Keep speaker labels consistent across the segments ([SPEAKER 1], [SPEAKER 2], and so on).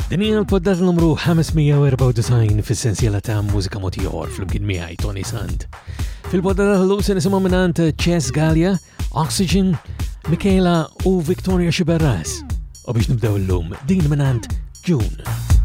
[SPEAKER 1] Dinja l-poddat numru 594 fil-sensiela ta' mużika motiħor fl-imkien miħaj Tony Sant. Fil-poddat l-lum se nisimgħu minant Chess Gallia, Oxygen, Michaela u Victoria Xiberras. U biex nibdew l-lum din minant June.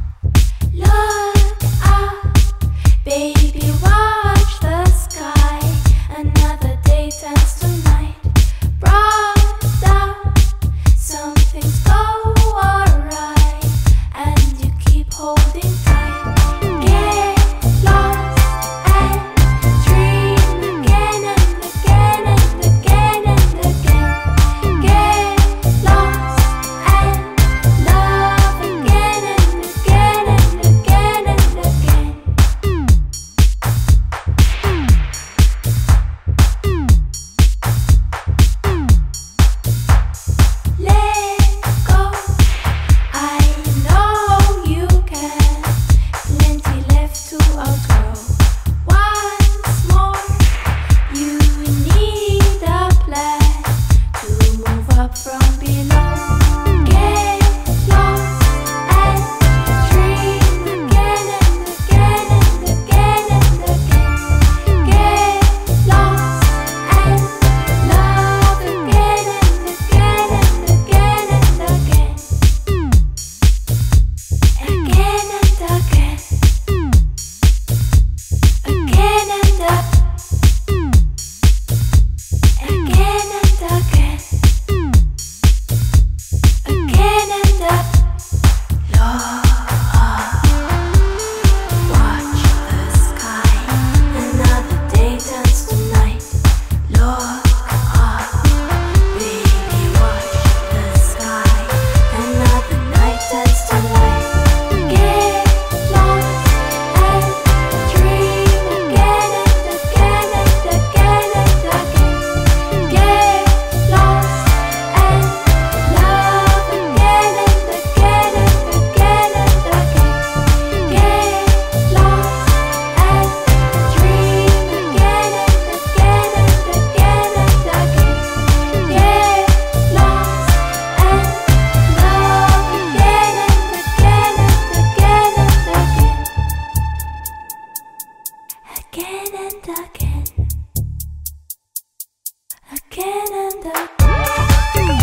[SPEAKER 2] Look up, baby, watch the sky. Another day turns to night. Brought down, some things go alright, and you keep holding tight. Get lost and dream again and again and again and again. Get lost and love again and again and again and again. Let go, I know you can. Plenty left to outgrow. Once more, you need a plan to move up from below. Get lost and dream again and again and again and again. Get lost and love again and again and again and again. Again and again. Again and up. Again and again. Again and up. Watch the sky. Another day turns to night. Look up, baby, watch the sky. Another night turns to light. Get lost and dream again and again and again and again. Get lost and love again and again and again and again. Get lost and dream again and again and again and again. Get lost and love again and again and again and again. Again and again. Again and again.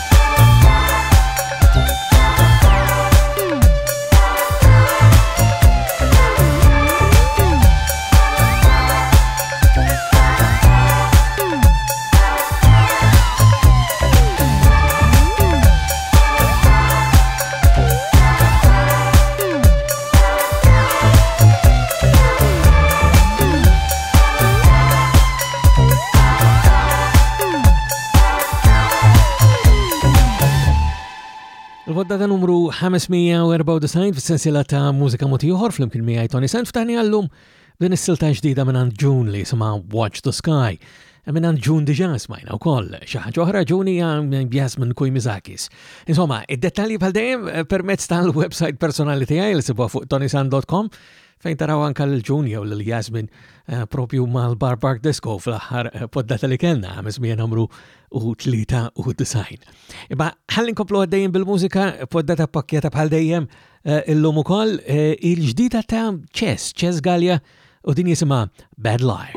[SPEAKER 1] Il-poddata numru 594 fil-sensiela ta' mużika motiħor fl-imkien miħaj Tony Sant f'tani għallum din is-silta ġdida minant June li jisima Watch the Sky. Minant June diġa smajna u koll, xaħġa oħra June hija Yasmin Kujmizakis. Insomma, id-dettalji bħal dejjem permezz tal-website personali tiegħi li sibuha fuq tonysant.com fejn taraw anka l-June jew l-Yasmin propju mal-Bar Park Disco fl-aħħar poddata li kellna 593. Imma ħalli nkomplu għaddejjem bil-mużika poddata pakkjata bħal dejjem illum ukoll il-ġdida ta' Chess Gallia u din jisimha Bad Liar.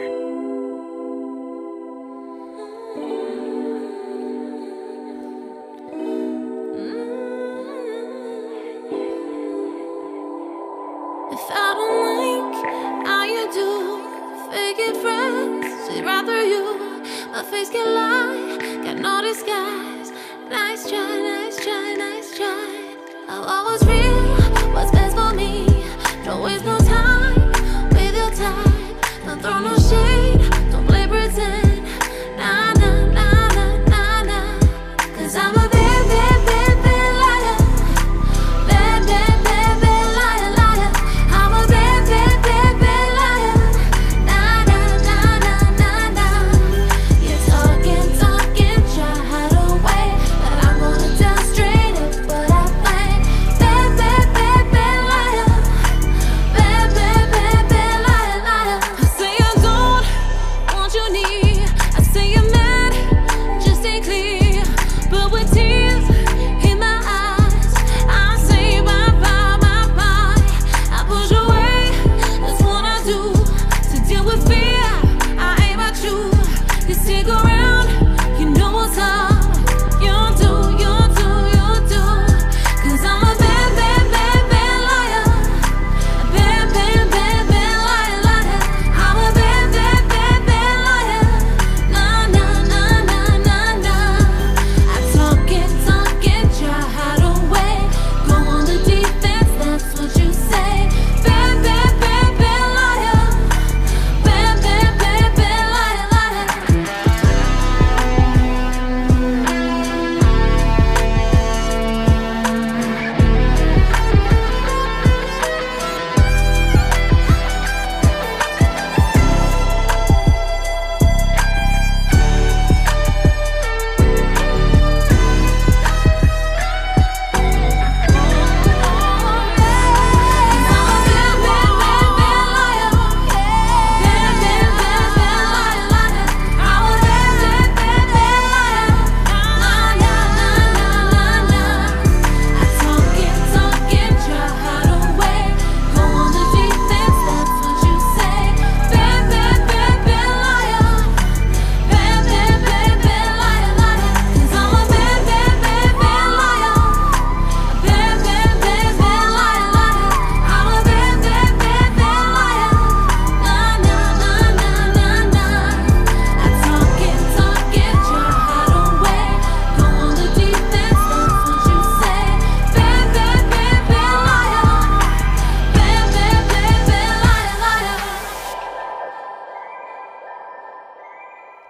[SPEAKER 2] If I don't like how you do fake it friends, she'd rather you. My face can lie, got no disguise. Nice try, nice try, nice try. I'll always real what's best for me. Don't waste no time with your time. Don't throw no shade, don't play pretend. Nah, nah, nah, nah, nah, nah. 'Cause I'm a bad, bad, bad, bad liar. Bad, bad, bad, bad liar, liar. I'm a bad, bad, bad, bad liar. Nah, nah, nah, nah, nah, nah. You're talking, talking, try hide away, but I'm gonna tell straight up what I think.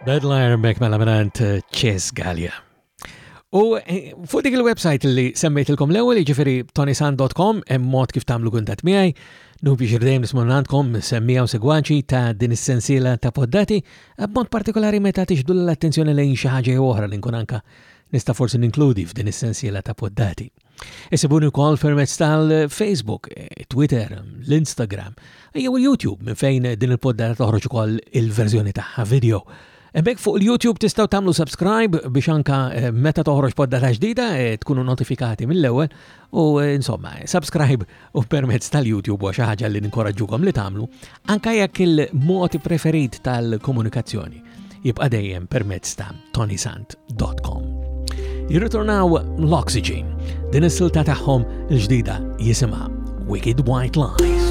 [SPEAKER 1] Bedlire mek mela minant Ches Gallia. U fuq dik il-website li semmejtilkom l-ewwel jiġifieri tonisan.com hemm mod kif tagħmlu kuntatt miegħi, nubi xirdejjem nismonnantkom semmija u segwaċi ta' din is-sensiela ta' poddati, b'mod partikolari meta tixdu l-attenzjoni lejn xi ħaġa oħra li nkun anke nista' forsi ninkludi f'din is-sensiela ta' poddati. Isibuni wkoll permezz tal-Facebook, Twitter, l-Instagram, jew il-YouTube minn fejn din il-poddata toħroġ ukoll il-verżjoni tagħha video. Embek fuq il-YouTube tistaw tamlu subscribe biex anka meta toħroġ poddata ġdida tkunu notifikati mill-ewwel u insomma subscribe u permezz tal-YouTube u xi ħaġa li ninkoraġġukom li tagħmlu anka jekk il-mod preferit tal-komunikazzjoni jibqa' dejjem permezz ta' tonysant.com. Jirritornaw l-Oxygen, din is-silta tagħhom l-ġdida jisimha Wicked White Lies.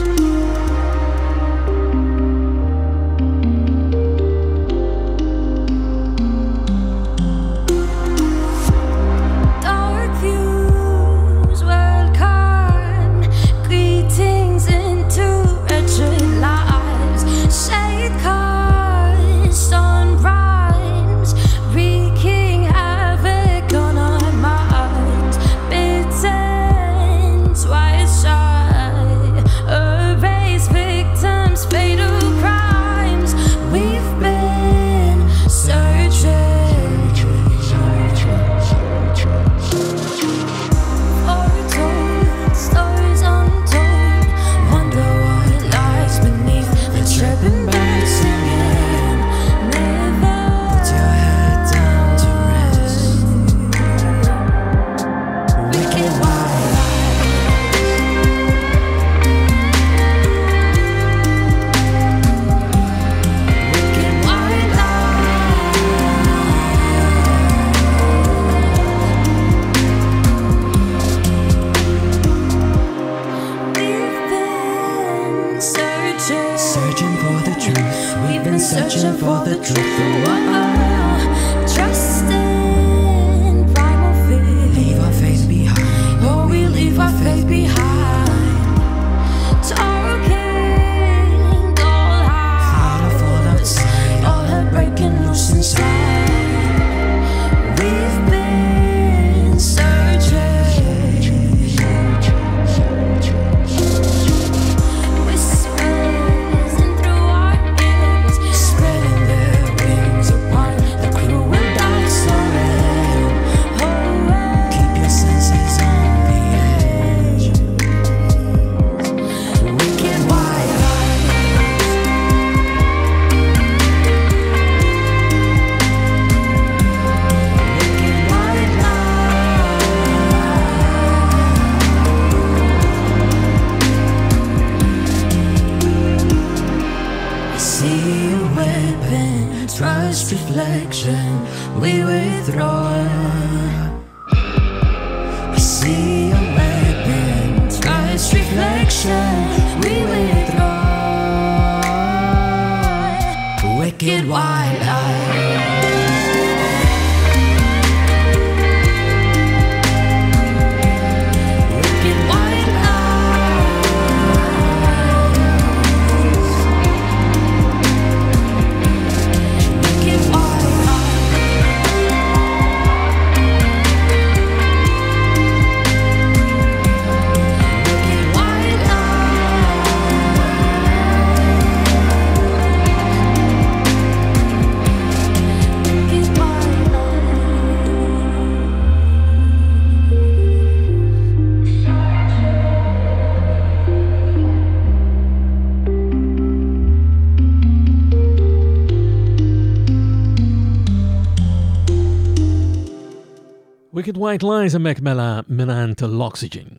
[SPEAKER 1] Wicked White Lies emmek mela minant l-Oxygen.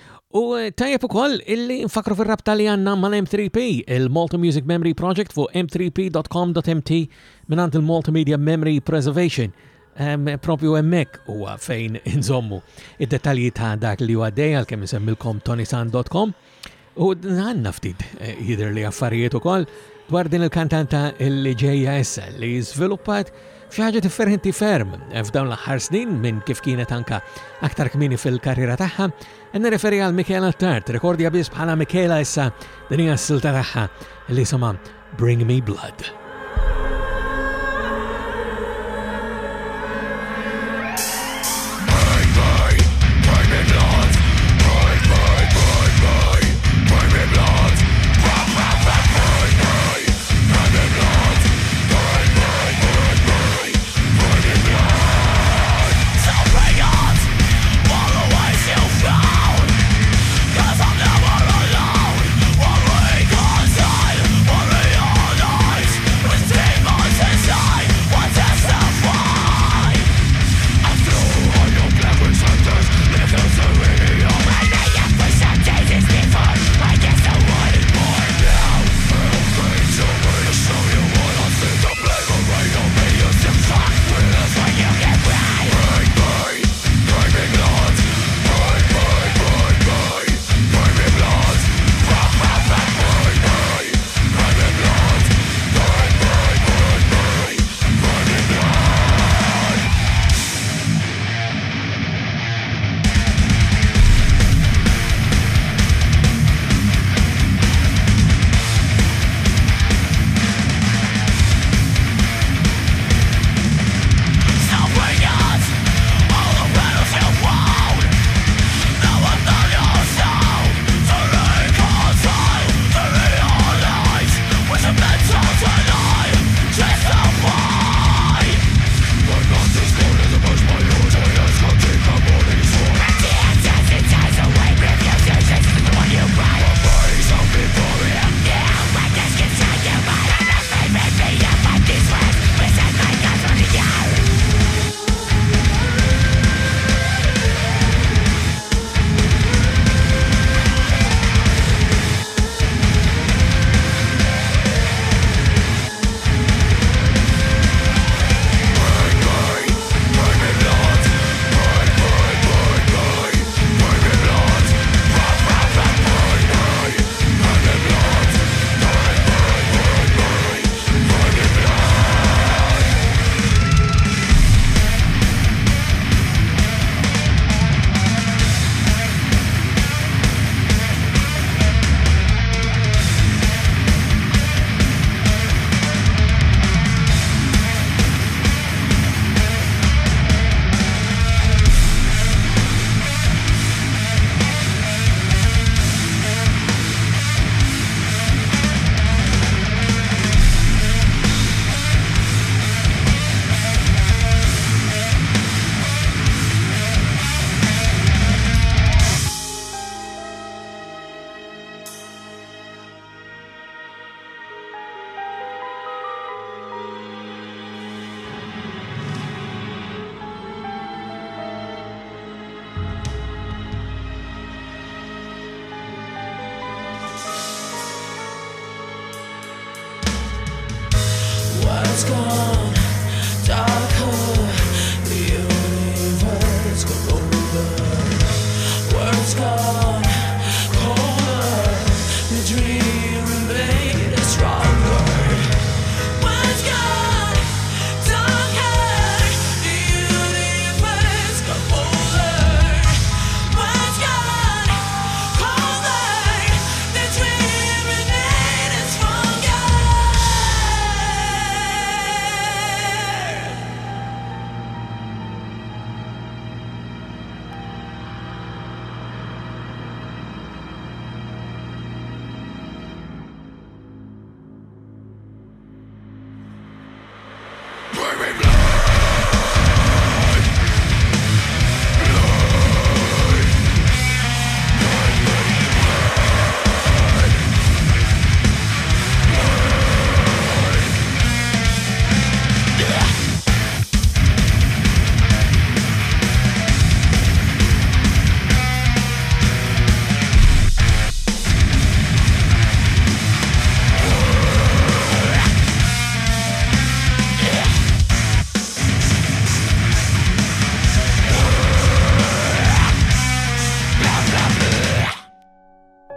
[SPEAKER 1] U tajjeb ukoll illi nfakru fir-rabta li għandna mal-M3P, il-Malta Music Memory Project fuq m3p.com.mt minant il-Multimedia Memory Preservation. Propju emmek huwa fejn inżommu id-dettalji ta' dak li huwa dej għalkemm insemmilkom tonisan.com u għandna ftit jidher li affarijiet ukoll dwar din il-kantanta li ġejja issa li żviluppat f'xi ħaġa differenti ferm f'dawn l-aħħar snin minn kif kienet anka aktar kmini fil-karriera tagħha. Nirreferi għal Michaela Tart, rekordja biss bħala Michaela issa din hija s-silta tagħha li jisimha Bring Me Blood.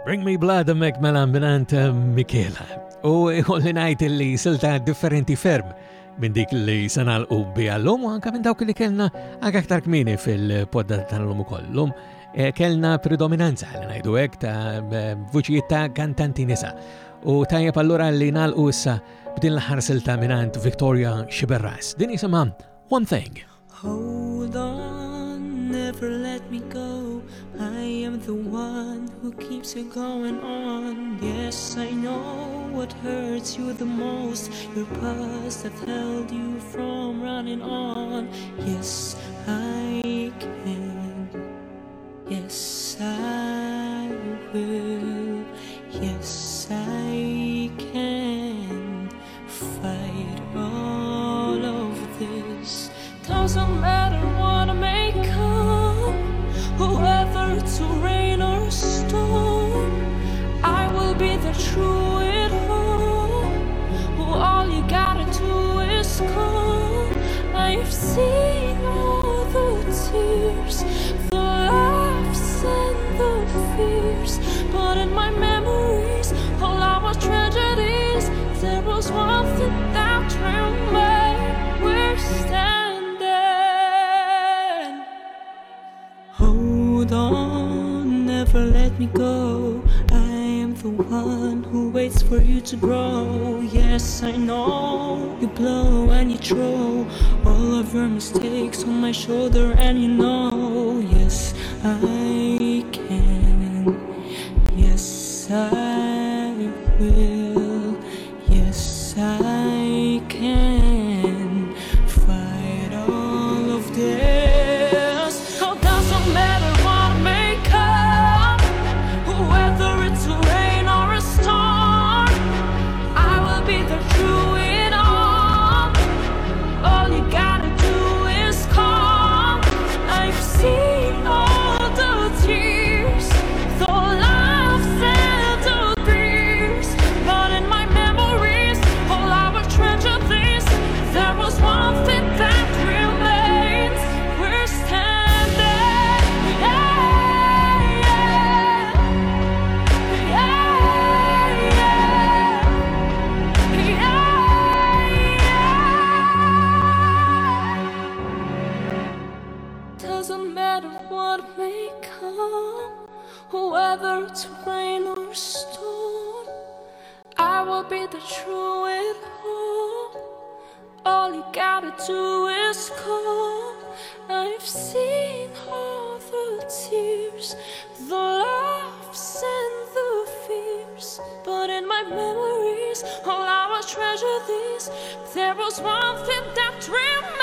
[SPEAKER 1] Bring Me Blood mek mela minant Michela. U għolli najt li silta differenti ferm minn dik li sanal u bijallum u anka minn dawk li kellna aktar kmini fil-podda tal-lum u kollum. Kellna predominanza li najdu hekk ta' vuċijiet ta' kantanti nisa. U tajjeb allura li nagħlqu issa b'din l-aħħar silta minant Victoria Xiberras. Din jisimha One Thing.
[SPEAKER 3] Hold on, never let me go. I am the one who keeps you going on. Yes, I know what hurts you the most. Your past have held you from running on. Yes, I can. Yes, I will. Yes, I can fight all of this. Doesn't matter what I may come, whether it's rain or storm, I will be there through it all. All you gotta do is come. I've seen all the tears, the laughs and the fears, but in my memories, all our tragedies, there was one thing that remained. We're standing. Hold on, never let me go. I am the one who waits for you to grow. Yes, I know you blow and you throw all of your mistakes on my shoulder, and you know, yes, I can. Yes, I will. Yes, I can fight all of this. Oh, doesn't matter what may come, whether it's rain or a storm, I will be there through it all. All you gotta do is come. I've seen all the tears, the laughs and the tears, but in my memories, all our tragedies, there was one thing that remains. We're standing. Yeah, yeah. Yeah, yeah. Doesn't matter what may come, whether it's rain or storm, I will be there through it all. All you gotta do is come. I've seen all the tears, the laughs and the fears, but in my memories, all our tragedies, there was one thing that remained.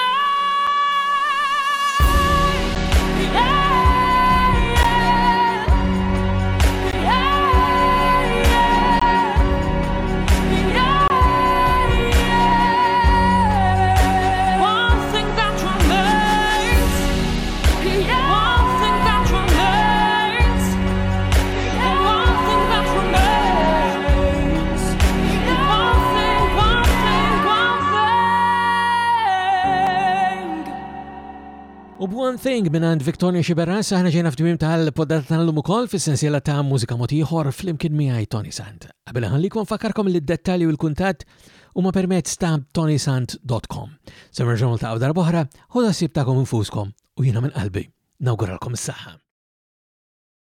[SPEAKER 1] U b'One Thing minant Victoria Xiberras aħna ġejna f'tmiem tal-poddata tal-lum ukoll fis-sensiela ta' mużika motiħor flimkien miegħi Tony Sant. Qabel ħallikom fakkarkom li d-dettalji u l-kuntatt huma permezz ta' tonysant.com. Se nerġgħu niltaqgħu darb'oħra, ħoda ssib tagħkom infuskom u jiena minn qalbi nawguralkom is-saħħa.